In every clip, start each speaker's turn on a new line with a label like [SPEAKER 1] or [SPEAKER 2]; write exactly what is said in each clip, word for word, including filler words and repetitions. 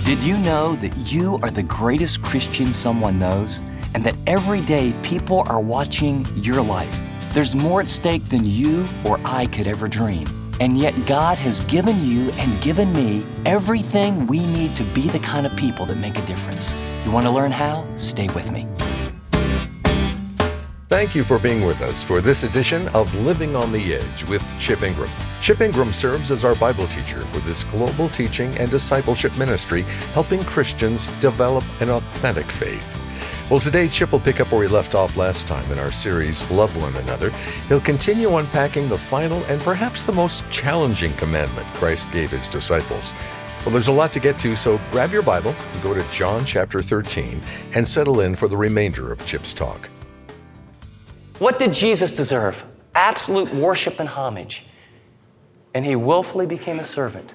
[SPEAKER 1] Did you know that you are the greatest Christian someone knows, and that every day people are watching your life? There's more at stake than you or I could ever dream. And yet God has given you and given me everything we need to be the kind of people that make a difference. You want to learn how? Stay with me.
[SPEAKER 2] Thank you for being with us for this edition of Living on the Edge with Chip Ingram. Chip Ingram serves as our Bible teacher for this global teaching and discipleship ministry, helping Christians develop an authentic faith. Well, today Chip will pick up where he left off last time in our series, Love One Another. He'll continue unpacking the final and perhaps the most challenging commandment Christ gave his disciples. Well, there's a lot to get to, so grab your Bible and go to John chapter thirteen and settle in for the remainder of Chip's talk.
[SPEAKER 1] What did Jesus deserve? Absolute worship and homage. And he willfully became a servant.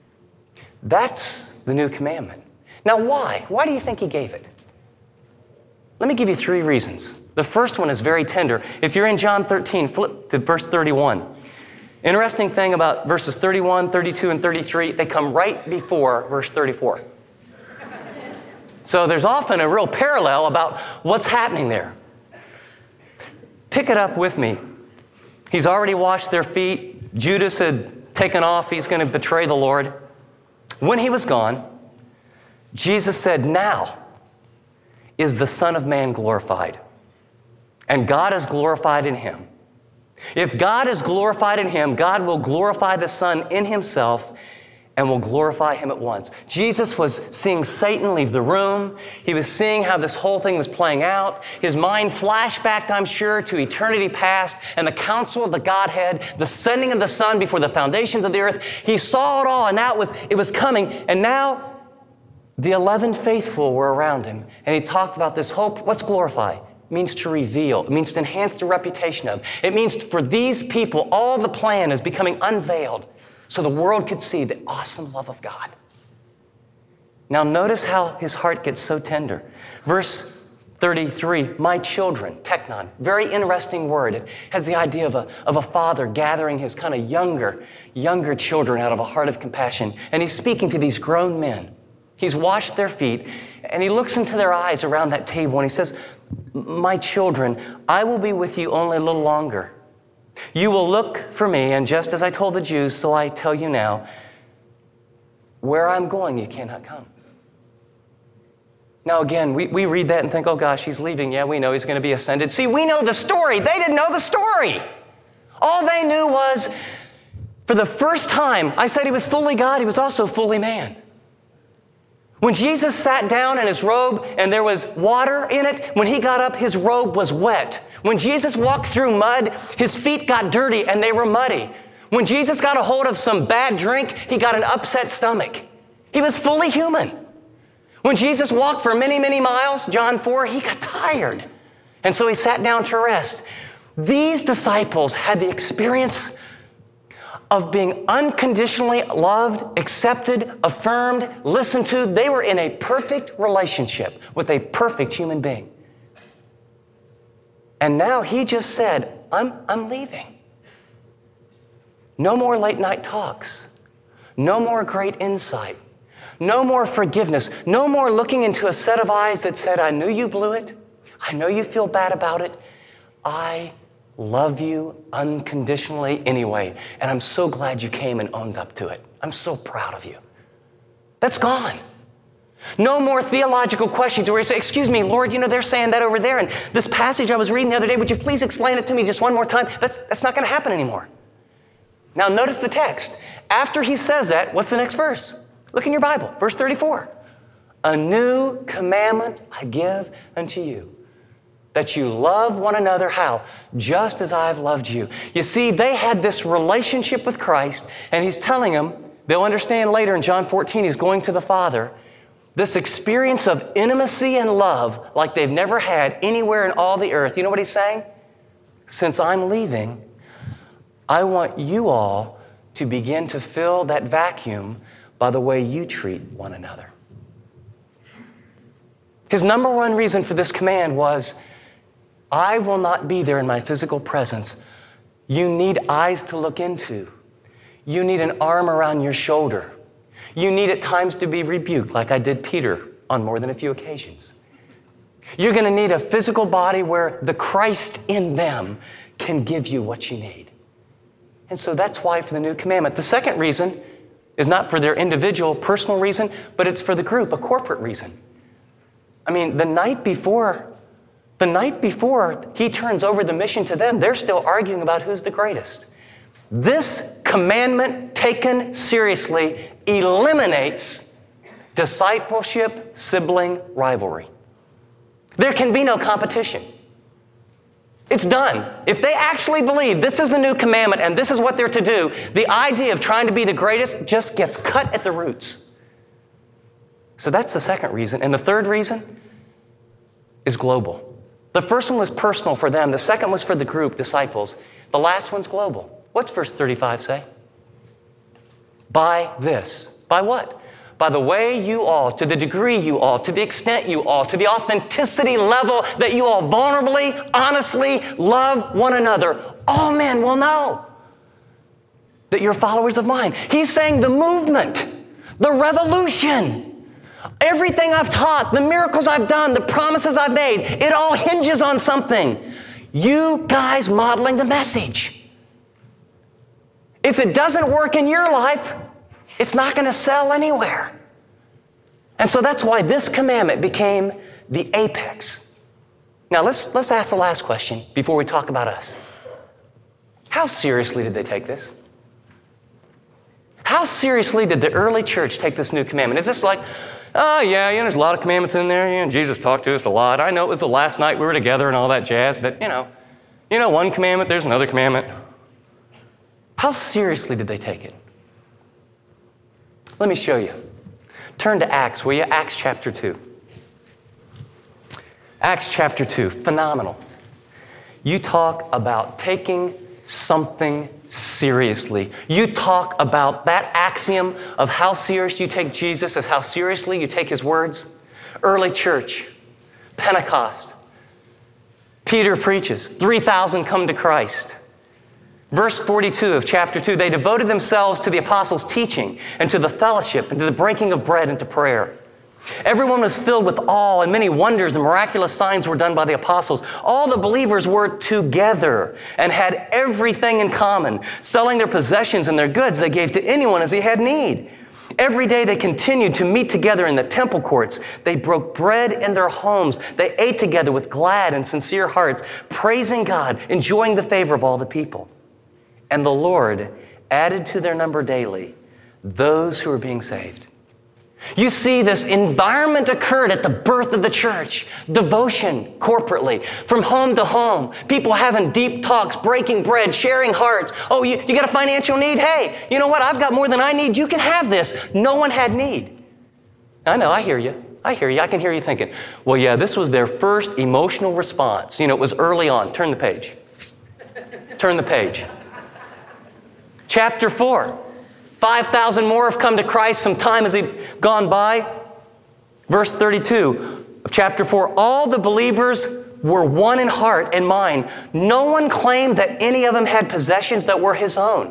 [SPEAKER 1] That's the new commandment. Now why? Why do you think he gave it? Let me give you three reasons. The first one is very tender. If you're in John thirteen, flip to verse thirty-one. Interesting thing about verses thirty-one, thirty-two, and thirty-three, they come right before verse thirty-four. So there's often a real parallel about what's happening there. Pick it up with me. He's already washed their feet. Judas had taken off. He's going to betray the Lord. When he was gone, Jesus said, "Now is the Son of Man glorified, and God is glorified in him. If God is glorified in him, God will glorify the Son in himself and will glorify him at once." Jesus was seeing Satan leave the room. He was seeing how this whole thing was playing out. His mind flashed back, I'm sure, to eternity past and the counsel of the Godhead, the sending of the Son before the foundations of the earth. He saw it all, and now it was, it was coming. And now the eleven faithful were around him, and he talked about this hope. What's glorify? It means to reveal. It means to enhance the reputation of. It means for these people, all the plan is becoming unveiled, so the world could see the awesome love of God. Now notice how his heart gets so tender. Verse thirty-three, my children, teknon, very interesting word. It has the idea of a, of a father gathering his kind of younger, younger children out of a heart of compassion. And he's speaking to these grown men. He's washed their feet, and he looks into their eyes around that table, and he says, my children, I will be with you only a little longer. You will look for me, and just as I told the Jews, so I tell you now, where I'm going, you cannot come. Now again, we, we read that and think, oh gosh, he's leaving. Yeah, we know he's going to be ascended. See, we know the story. They didn't know the story. All they knew was, for the first time, I said he was fully God, he was also fully man. When Jesus sat down in his robe and there was water in it, when he got up, his robe was wet. When Jesus walked through mud, his feet got dirty and they were muddy. When Jesus got a hold of some bad drink, he got an upset stomach. He was fully human. When Jesus walked for many, many miles, John four, he got tired. And so he sat down to rest. These disciples had the experience of being unconditionally loved, accepted, affirmed, listened to. They were in a perfect relationship with a perfect human being. And now he just said, I'm, I'm leaving. No more late night talks. No more great insight. No more forgiveness. No more looking into a set of eyes that said, I knew you blew it. I know you feel bad about it. I love you unconditionally anyway, and I'm so glad you came and owned up to it. I'm so proud of you. That's gone. No more theological questions where you say, excuse me, Lord, you know, they're saying that over there, and this passage I was reading the other day, would you please explain it to me just one more time? That's, that's not going to happen anymore. Now notice the text. After he says that, what's the next verse? Look in your Bible, verse thirty-four. A new commandment I give unto you, that you love one another, how? Just as I've loved you. You see, they had this relationship with Christ, and he's telling them, they'll understand later in John fourteen, he's going to the Father, this experience of intimacy and love like they've never had anywhere in all the earth. You know what he's saying? Since I'm leaving, I want you all to begin to fill that vacuum by the way you treat one another. His number one reason for this command was, I will not be there in my physical presence. You need eyes to look into. You need an arm around your shoulder. You need at times to be rebuked, like I did Peter on more than a few occasions. You're going to need a physical body where the Christ in them can give you what you need. And so that's why for the new commandment. The second reason is not for their individual, personal reason, but it's for the group, a corporate reason. I mean, the night before, the night before he turns over the mission to them, they're still arguing about who's the greatest. This commandment taken seriously eliminates discipleship sibling rivalry. There can be no competition. It's done. If they actually believe this is the new commandment and this is what they're to do, the idea of trying to be the greatest just gets cut at the roots. So that's the second reason. And the third reason is global. The first one was personal for them. The second was for the group, disciples. The last one's global. What's verse thirty-five say? By this. By what? By the way you all, to the degree you all, to the extent you all, to the authenticity level that you all vulnerably, honestly love one another, all men will know that you're followers of mine. He's saying the movement, the revolution, everything I've taught, the miracles I've done, the promises I've made, it all hinges on something. You guys modeling the message. If it doesn't work in your life, it's not going to sell anywhere. And so that's why this commandment became the apex. Now let's, let's ask the last question before we talk about us. How seriously did they take this? How seriously did the early church take this new commandment? Is this like, oh yeah, you know, there's a lot of commandments in there. You know, Jesus talked to us a lot. I know it was the last night we were together and all that jazz, but you know, you know, one commandment, there's another commandment. How seriously did they take it? Let me show you. Turn to Acts, will you? Acts chapter two. Acts chapter two, phenomenal. You talk about taking something seriously. You talk about that axiom of how serious you take Jesus as how seriously you take his words. Early church, Pentecost. Peter preaches, three thousand come to Christ. Verse forty-two of chapter two, they devoted themselves to the apostles' teaching and to the fellowship and to the breaking of bread and to prayer. Everyone was filled with awe, and many wonders and miraculous signs were done by the apostles. All the believers were together and had everything in common. Selling their possessions and their goods, they gave to anyone as he had need. Every day they continued to meet together in the temple courts. They broke bread in their homes. They ate together with glad and sincere hearts, praising God, enjoying the favor of all the people. And the Lord added to their number daily those who were being saved. You see, this environment occurred at the birth of the church. Devotion corporately, from home to home. People having deep talks, breaking bread, sharing hearts. Oh, you, you got a financial need? Hey, you know what? I've got more than I need. You can have this. No one had need. I know, I hear you. I hear you. I can hear you thinking, well, yeah, this was their first emotional response. You know, it was early on. Turn the page. Turn the page. Chapter four, five thousand more have come to Christ. Some time has gone by. Verse thirty-two of chapter four, all the believers were one in heart and mind. No one claimed that any of them had possessions that were his own,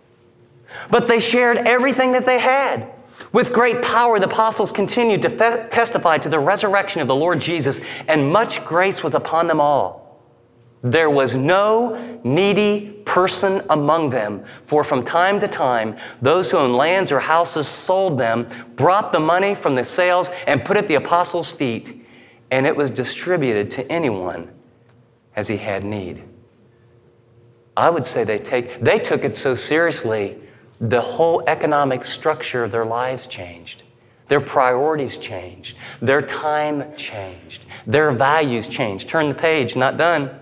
[SPEAKER 1] but they shared everything that they had. With great power, the apostles continued to fe- testify to the resurrection of the Lord Jesus, and much grace was upon them all. There was no needy person among them, for from time to time, those who owned lands or houses sold them, brought the money from the sales, and put it at the apostles' feet, and it was distributed to anyone as he had need. I would say they take they took it so seriously, the whole economic structure of their lives changed. Their priorities changed. Their time changed. Their values changed. Turn the page, not done.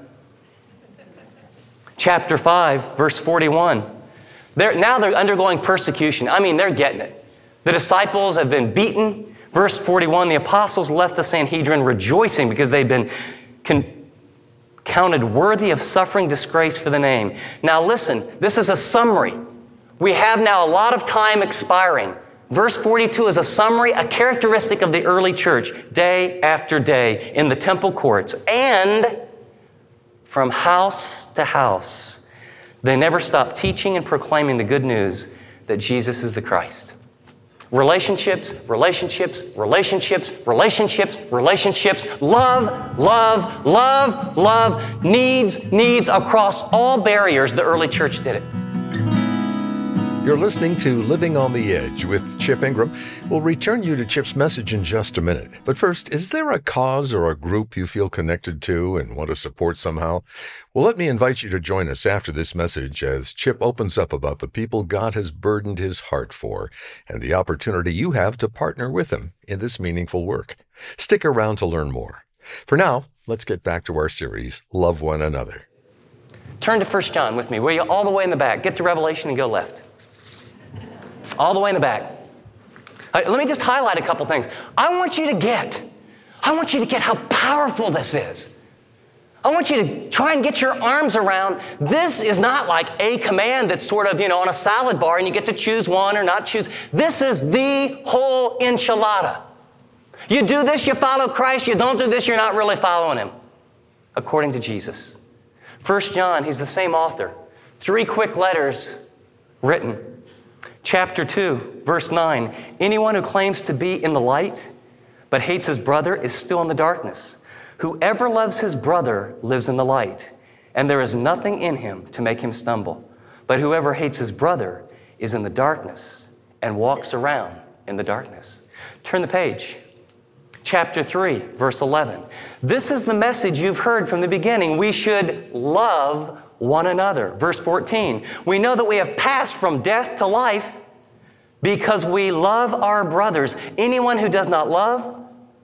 [SPEAKER 1] Chapter five, verse forty-one. They're, now they're undergoing persecution. I mean, they're getting it. The disciples have been beaten. Verse forty-one, the apostles left the Sanhedrin rejoicing because they'd been con- counted worthy of suffering disgrace for the name. Now listen, this is a summary. We have now a lot of time expiring. Verse forty-two is a summary, a characteristic of the early church, day after day in the temple courts. And from house to house, they never stopped teaching and proclaiming the good news that Jesus is the Christ. Relationships, relationships, relationships, relationships, relationships, love, love, love, love, needs, needs across all barriers. The early church did it.
[SPEAKER 2] You're listening to Living on the Edge with Chip Ingram. We'll return you to Chip's message in just a minute. But first, is there a cause or a group you feel connected to and want to support somehow? Well, let me invite you to join us after this message as Chip opens up about the people God has burdened his heart for and the opportunity you have to partner with him in this meaningful work. Stick around to learn more. For now, let's get back to our series, Love One Another.
[SPEAKER 1] Turn to First John with me, will you? All the way in the back. Get to Revelation and go left. All the way in the back. Uh, let me just highlight a couple things. I want you to get, I want you to get how powerful this is. I want you to try and get your arms around, this is not like a command that's sort of, you know, on a salad bar and you get to choose one or not choose. This is the whole enchilada. You do this, you follow Christ. You don't do this, you're not really following him, according to Jesus. First John, he's the same author. Three quick letters written. Chapter two, verse nine, anyone who claims to be in the light but hates his brother is still in the darkness. Whoever loves his brother lives in the light, and there is nothing in him to make him stumble. But whoever hates his brother is in the darkness and walks around in the darkness. Turn the page. Chapter three, verse eleven. This is the message you've heard from the beginning. We should love one another. Verse fourteen, we know that we have passed from death to life because we love our brothers. Anyone who does not love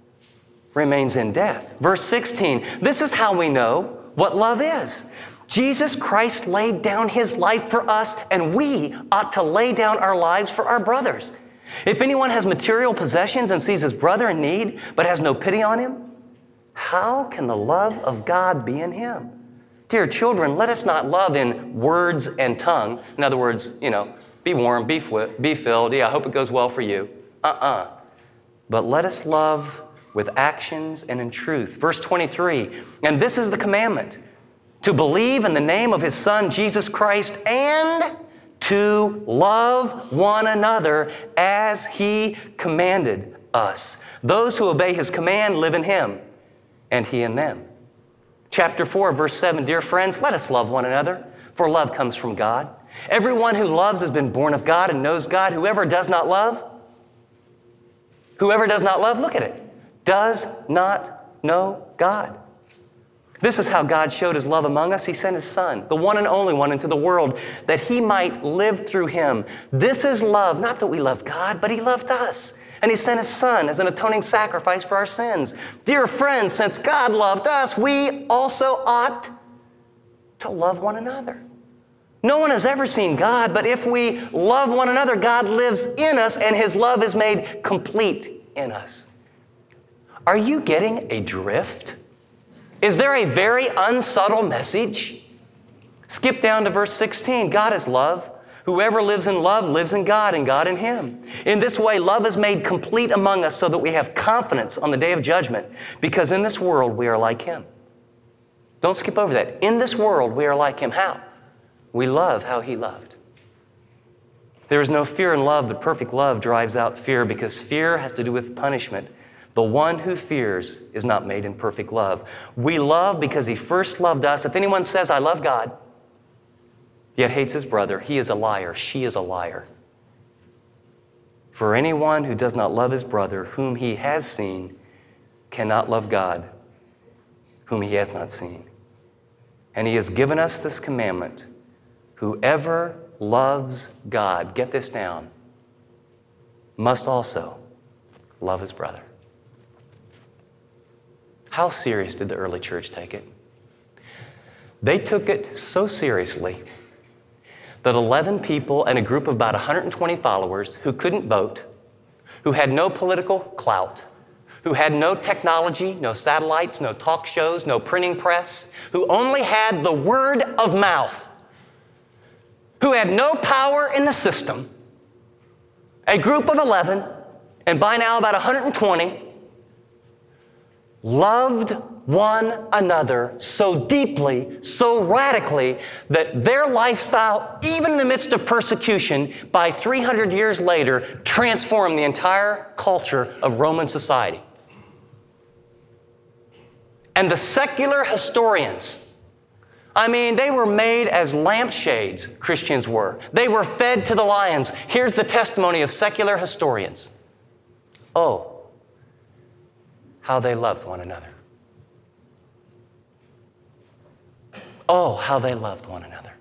[SPEAKER 1] remains in death. Verse sixteen, this is how we know what love is. Jesus Christ laid down his life for us, and we ought to lay down our lives for our brothers. If anyone has material possessions and sees his brother in need but has no pity on him, how can the love of God be in him? Dear children, let us not love in words and tongue. In other words, you know, be warm, be, f- be filled. Yeah, I hope it goes well for you. Uh-uh. But let us love with actions and in truth. Verse twenty-three, and this is the commandment, to believe in the name of his Son, Jesus Christ, and to love one another as he commanded us. Those who obey his command live in him, and he in them. Chapter four, verse seven, dear friends, let us love one another, for love comes from God. Everyone who loves has been born of God and knows God. Whoever does not love, whoever does not love, look at it, does not know God. This is how God showed his love among us. He sent his Son, the one and only one, into the world that he might live through him. This is love, not that we love God, but he loved us. And he sent his Son as an atoning sacrifice for our sins. Dear friends, since God loved us, we also ought to love one another. No one has ever seen God, but if we love one another, God lives in us and his love is made complete in us. Are you getting a drift? Is there a very unsubtle message? Skip down to verse sixteen. God is love. Whoever lives in love lives in God and God in him. In this way, love is made complete among us so that we have confidence on the day of judgment, because in this world we are like him. Don't skip over that. In this world we are like him. How? We love how he loved. There is no fear in love, but perfect love drives out fear, because fear has to do with punishment. The one who fears is not made in perfect love. We love because he first loved us. If anyone says, I love God, yet hates his brother, he is a liar. She is a liar. For anyone who does not love his brother, whom he has seen, cannot love God, whom he has not seen. And he has given us this commandment: whoever loves God, get this down, must also love his brother. How serious did the early church take it? They took it so seriously that eleven people and a group of about one hundred twenty followers who couldn't vote, who had no political clout, who had no technology, no satellites, no talk shows, no printing press, who only had the word of mouth, who had no power in the system, a group of eleven, and by now about one hundred twenty, loved one another so deeply, so radically, that their lifestyle, even in the midst of persecution, by three hundred years later, transformed the entire culture of Roman society. And the secular historians, I mean, they were made as lampshades, Christians were. They were fed to the lions. Here's the testimony of secular historians. Oh, how they loved one another. Oh, how they loved one another.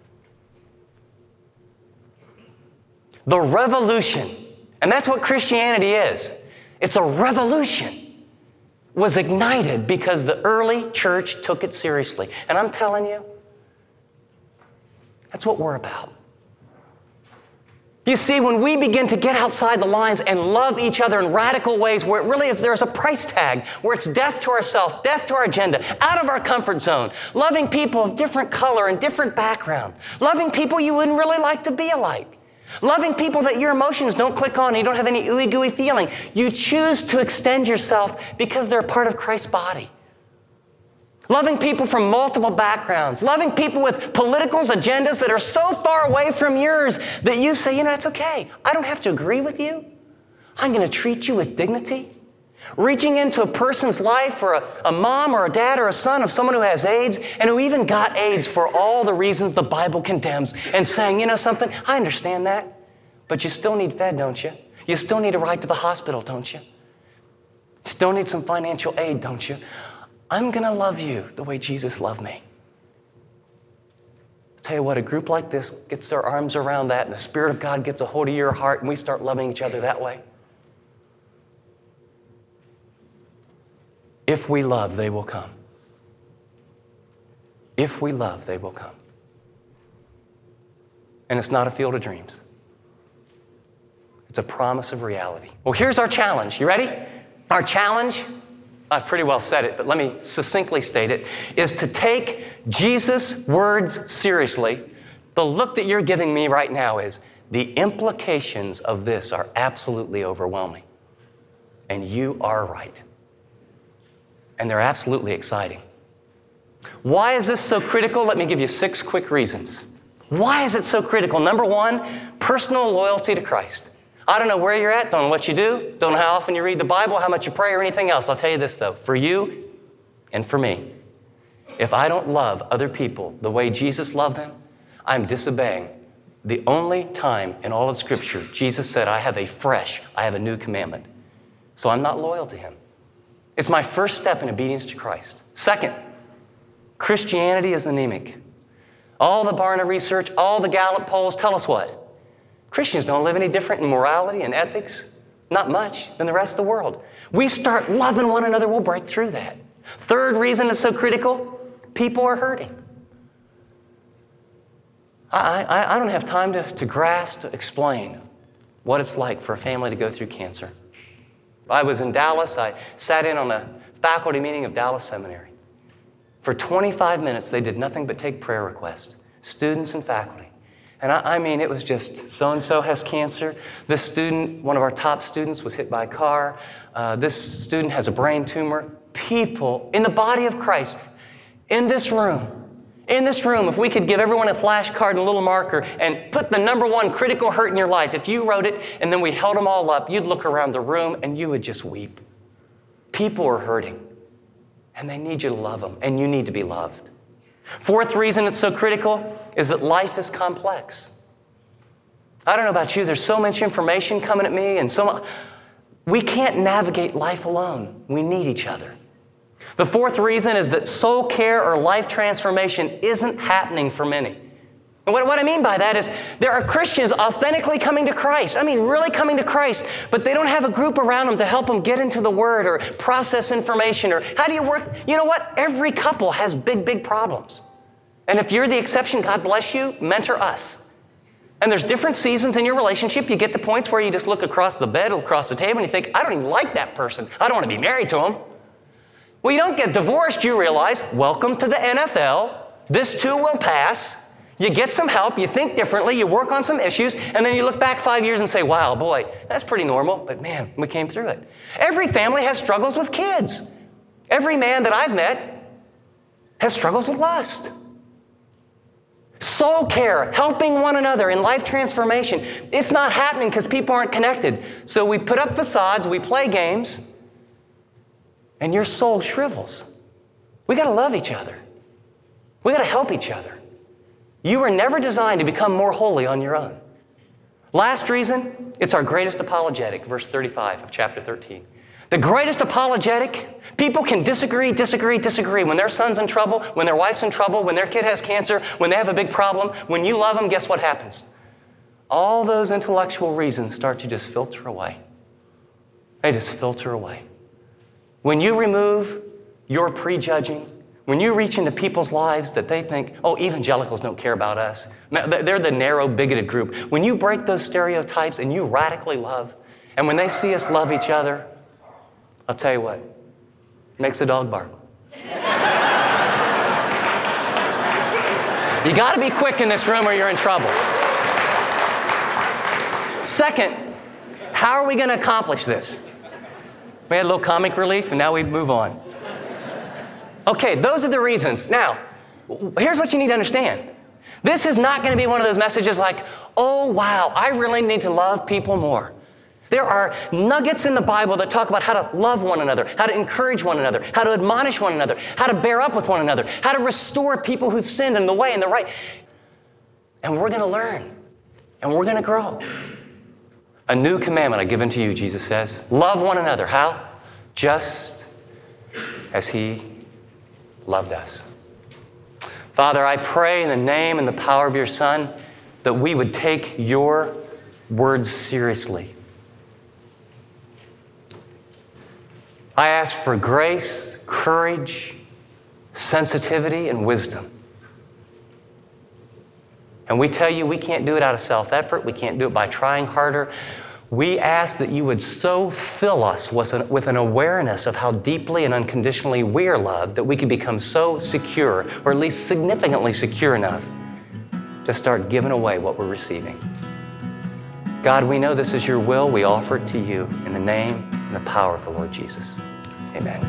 [SPEAKER 1] The revolution, and that's what Christianity is. It's a revolution. Was ignited because the early church took it seriously. And I'm telling you, that's what we're about. You see, when we begin to get outside the lines and love each other in radical ways where it really is, there's a price tag, where it's death to ourselves, death to our agenda, out of our comfort zone, loving people of different color and different background, loving people you wouldn't really like to be alike, loving people that your emotions don't click on and you don't have any ooey-gooey feeling. You choose to extend yourself because they're a part of Christ's body. Loving people from multiple backgrounds, loving people with political agendas that are so far away from yours that you say, you know, it's okay. I don't have to agree with you. I'm going to treat you with dignity. Reaching into a person's life, or a, a mom or a dad or a son of someone who has AIDS and who even got AIDS for all the reasons the Bible condemns, and saying, you know something, I understand that, but you still need fed, don't you? You still need a ride to the hospital, don't you? You still need some financial aid, don't you? I'm going to love you the way Jesus loved me. I'll tell you what, a group like this gets their arms around that, and the Spirit of God gets a hold of your heart, and we start loving each other that way. If we love, they will come. If we love, they will come. And it's not a field of dreams. It's a promise of reality. Well, here's our challenge. You ready? Our challenge, I've pretty well said it, but let me succinctly state it, is to take Jesus' words seriously. The look that you're giving me right now is, the implications of this are absolutely overwhelming. And you are right. And they're absolutely exciting. Why is this so critical? Let me give you six quick reasons. Why is it so critical? Number one, personal loyalty to Christ. I don't know where you're at, don't know what you do, don't know how often you read the Bible, how much you pray, or anything else. I'll tell you this, though. For you and for me, if I don't love other people the way Jesus loved them, I'm disobeying the only time in all of Scripture Jesus said, I have a fresh, I have a new commandment. So I'm not loyal to him. It's my first step in obedience to Christ. Second, Christianity is anemic. All the Barna research, all the Gallup polls tell us what? Christians don't live any different in morality and ethics, not much, than the rest of the world. We start loving one another, we'll break through that. Third reason it's so critical, people are hurting. I, I, I don't have time to, to grasp, to explain what it's like for a family to go through cancer. I was in Dallas. I sat in on a faculty meeting of Dallas Seminary. For twenty-five minutes, they did nothing but take prayer requests, students and faculty. And I, I mean, it was just, so-and-so has cancer. This student, one of our top students, was hit by a car. Uh, this student has a brain tumor. People in the body of Christ, in this room, in this room, if we could give everyone a flashcard and a little marker and put the number one critical hurt in your life, if you wrote it and then we held them all up, you'd look around the room and you would just weep. People are hurting, and they need you to love them, and you need to be loved. Fourth reason it's so critical is that life is complex. I don't know about you, there's so much information coming at me, and so much. We can't navigate life alone. We need each other. The fourth reason is that soul care or life transformation isn't happening for many. And what, what I mean by that is there are Christians authentically coming to Christ. I mean, really coming to Christ, but they don't have a group around them to help them get into the Word or process information, or how do you work? You know what? Every couple has big, big problems. And if you're the exception, God bless you, mentor us. And there's different seasons in your relationship. You get to points where you just look across the bed, across the table, and you think, I don't even like that person. I don't want to be married to him. Well, you don't get divorced, you realize, welcome to the N F L. This too will pass. You get some help, you think differently, you work on some issues, and then you look back five years and say, wow, boy, that's pretty normal, but man, we came through it. Every family has struggles with kids. Every man that I've met has struggles with lust. Soul care, helping one another in life transformation. It's not happening because people aren't connected. So we put up facades, we play games, and your soul shrivels. We got to love each other. We got to help each other. You were never designed to become more holy on your own. Last reason, it's our greatest apologetic, verse thirty-five of chapter thirteen. The greatest apologetic, people can disagree, disagree, disagree. When their son's in trouble, when their wife's in trouble, when their kid has cancer, when they have a big problem, when you love them, guess what happens? All those intellectual reasons start to just filter away. They just filter away. When you remove your prejudging, when you reach into people's lives that they think, oh, evangelicals don't care about us. They're the narrow, bigoted group. When you break those stereotypes and you radically love, and when they see us love each other, I'll tell you what, it makes the dog bark. You got to be quick in this room or you're in trouble. Second, how are we going to accomplish this? We had a little comic relief and now we move on. Okay, those are the reasons. Now, here's what you need to understand. This is not going to be one of those messages like, oh, wow, I really need to love people more. There are nuggets in the Bible that talk about how to love one another, how to encourage one another, how to admonish one another, how to bear up with one another, how to restore people who've sinned in the way and the right. And we're going to learn, and we're going to grow. A new commandment I give unto you, Jesus says. Love one another. How? Just as he loved us. Father, I pray in the name and the power of your Son that we would take your words seriously. I ask for grace, courage, sensitivity, and wisdom. And we tell you we can't do it out of self-effort. We can't do it by trying harder. We ask that you would so fill us with an, with an awareness of how deeply and unconditionally we are loved that we can become so secure, or at least significantly secure enough to start giving away what we're receiving. God, we know this is your will. We offer it to you in the name and the power of the Lord Jesus. Amen.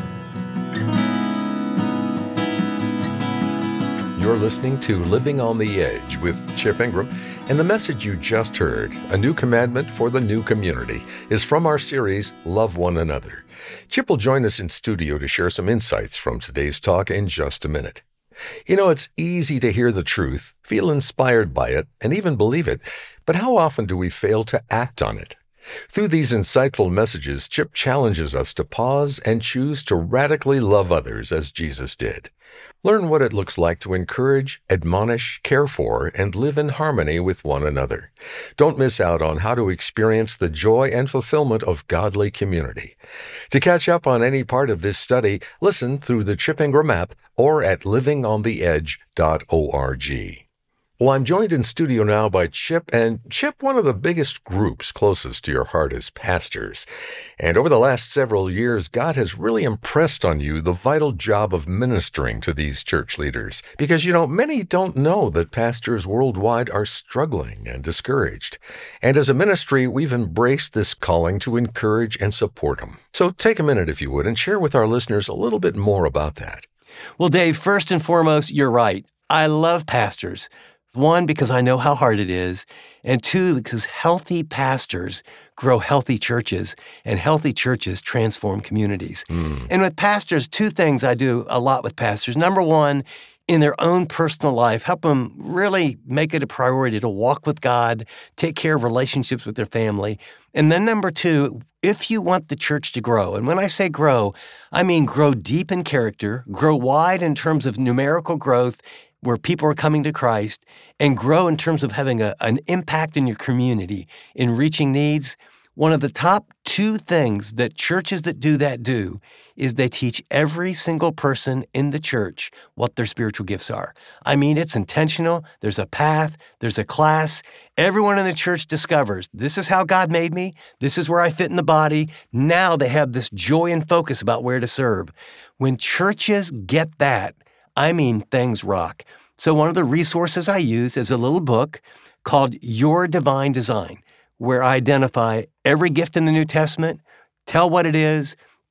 [SPEAKER 2] You're listening to Living on the Edge with Chip Ingram, and the message you just heard, A New Commandment for the New Community, is from our series, Love One Another. Chip will join us in studio to share some insights from today's talk in just a minute. You know, it's easy to hear the truth, feel inspired by it, and even believe it, but how often do we fail to act on it? Through these insightful messages, Chip challenges us to pause and choose to radically love others as Jesus did. Learn what it looks like to encourage, admonish, care for, and live in harmony with one another. Don't miss out on how to experience the joy and fulfillment of godly community. To catch up on any part of this study, listen through the Chip Ingram app or at living on the edge dot org. Well, I'm joined in studio now by Chip, and Chip, one of the biggest groups closest to your heart is pastors. And over the last several years, God has really impressed on you the vital job of ministering to these church leaders. Because, you know, many don't know that pastors worldwide are struggling and discouraged. And as a ministry, we've embraced this calling to encourage and support them. So take a minute, if you would, and share with our listeners a little bit more about that.
[SPEAKER 3] Well, Dave, first and foremost, you're right. I love pastors. One, because I know how hard it is, and two, because healthy pastors grow healthy churches, and healthy churches transform communities. Mm. And with pastors, two things I do a lot with pastors. Number one, in their own personal life, help them really make it a priority to walk with God, take care of relationships with their family. And then number two, if you want the church to grow, and when I say grow, I mean grow deep in character, grow wide in terms of numerical growth, where people are coming to Christ, and grow in terms of having a, an impact in your community, in reaching needs. One of the top two things that churches that do that do is they teach every single person in the church what their spiritual gifts are. I mean, it's intentional. There's a path. There's a class. Everyone in the church discovers, this is how God made me. This is where I fit in the body. Now they have this joy and focus about where to serve. When churches get that, I mean, things rock. So one of the resources I use is a little book called Your Divine Design, where I identify every gift in the New Testament, tell what it is,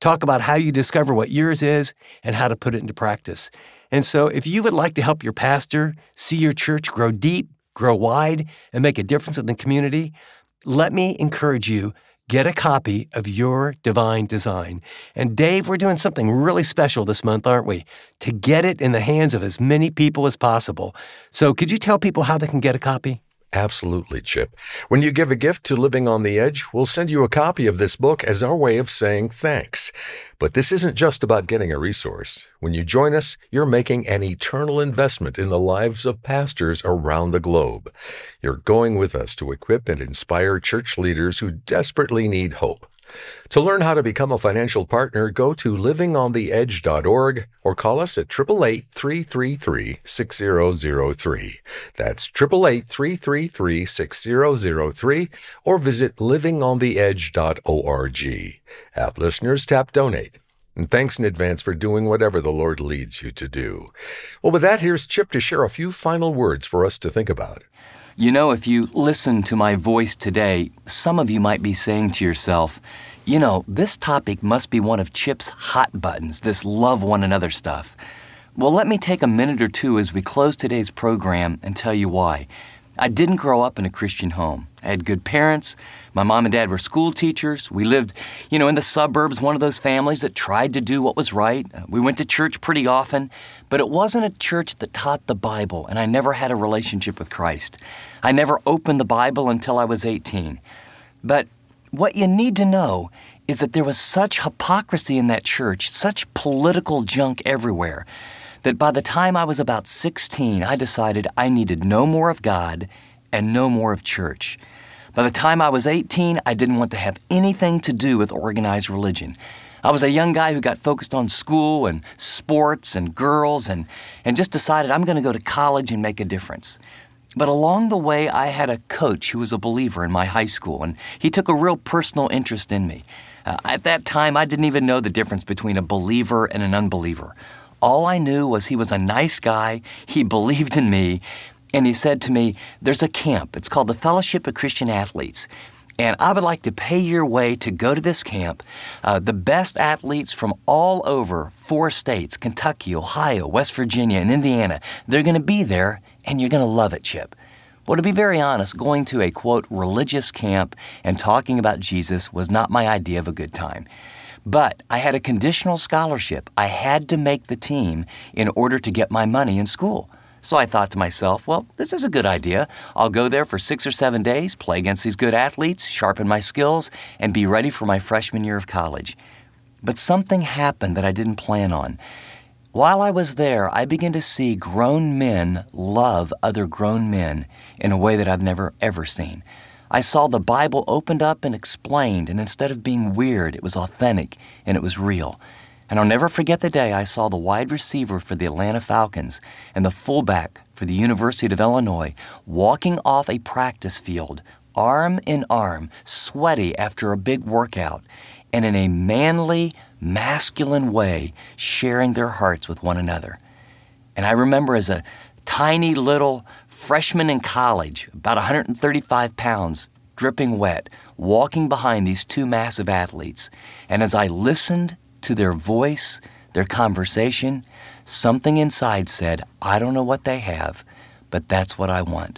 [SPEAKER 3] talk about how you discover what yours is and how to put it into practice. And so if you would like to help your pastor see your church grow deep, grow wide, and make a difference in the community, let me encourage you, get a copy of Your Divine Design. And Dave, we're doing something really special this month, aren't we? To get it in the hands of as many people as possible. So could you tell people how they can get a copy?
[SPEAKER 2] Absolutely, Chip. When you give a gift to Living on the Edge, we'll send you a copy of this book as our way of saying thanks. But this isn't just about getting a resource. When you join us, you're making an eternal investment in the lives of pastors around the globe. You're going with us to equip and inspire church leaders who desperately need hope. To learn how to become a financial partner, go to living on the edge dot org or call us at eight eight eight, three three three, six zero zero three. That's eight eight eight, three three three, six zero zero three or visit living on the edge dot org. App listeners, tap donate. And thanks in advance for doing whatever the Lord leads you to do. Well, with that, here's Chip to share a few final words for us to think about.
[SPEAKER 4] You know, if you listen to my voice today, some of you might be saying to yourself, you know, this topic must be one of Chip's hot buttons, this love one another stuff. Well, let me take a minute or two as we close today's program and tell you why. I didn't grow up in a Christian home. I had good parents. My mom and dad were school teachers. We lived, you know, in the suburbs, one of those families that tried to do what was right. We went to church pretty often, but it wasn't a church that taught the Bible, and I never had a relationship with Christ. I never opened the Bible until I was eighteen. But what you need to know is that there was such hypocrisy in that church, such political junk everywhere, that by the time I was about sixteen, I decided I needed no more of God and no more of church. By the time I was eighteen, I didn't want to have anything to do with organized religion. I was a young guy who got focused on school and sports and girls and, and just decided I'm going to go to college and make a difference. But along the way, I had a coach who was a believer in my high school, and he took a real personal interest in me. Uh, at that time, I didn't even know the difference between a believer and an unbeliever. All I knew was he was a nice guy, he believed in me, and he said to me, there's a camp. It's called the Fellowship of Christian Athletes, and I would like to pay your way to go to this camp. Uh, the best athletes from all over four states, Kentucky, Ohio, West Virginia, and Indiana, they're going to be there, and you're going to love it, Chip. Well, to be very honest, going to a, quote, religious camp and talking about Jesus was not my idea of a good time. But I had a conditional scholarship. I had to make the team in order to get my money in school. So I thought to myself, well, this is a good idea. I'll go there for six or seven days, play against these good athletes, sharpen my skills, and be ready for my freshman year of college. But something happened that I didn't plan on. While I was there, I began to see grown men love other grown men in a way that I've never, ever seen. I saw the Bible opened up and explained, and instead of being weird, it was authentic and it was real. And I'll never forget the day I saw the wide receiver for the Atlanta Falcons and the fullback for the University of Illinois walking off a practice field, arm in arm, sweaty after a big workout, and in a manly, masculine way, sharing their hearts with one another. And I remember as a tiny little freshman in college, about one hundred thirty-five pounds, dripping wet, walking behind these two massive athletes. And as I listened to their voice, their conversation, something inside said, I don't know what they have, but that's what I want.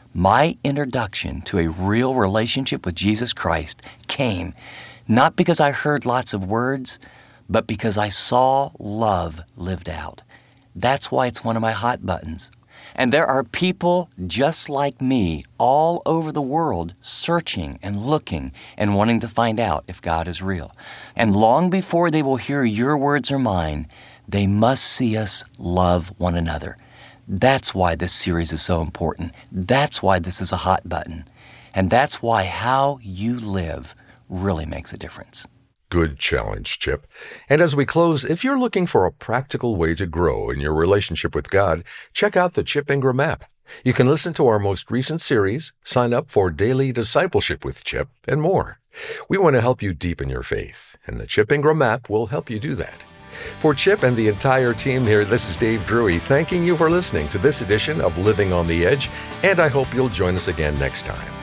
[SPEAKER 4] My introduction to a real relationship with Jesus Christ came not because I heard lots of words, but because I saw love lived out. That's why it's one of my hot buttons. And there are people just like me all over the world searching and looking and wanting to find out if God is real. And long before they will hear your words or mine, they must see us love one another. That's why this series is so important. That's why this is a hot button. And that's why how you live really makes a difference.
[SPEAKER 2] Good challenge, Chip. And as we close, if you're looking for a practical way to grow in your relationship with God, check out the Chip Ingram app. You can listen to our most recent series, sign up for daily discipleship with Chip, and more. We want to help you deepen your faith, and the Chip Ingram app will help you do that. For Chip and the entire team here, this is Dave Drury, thanking you for listening to this edition of Living on the Edge, and I hope you'll join us again next time.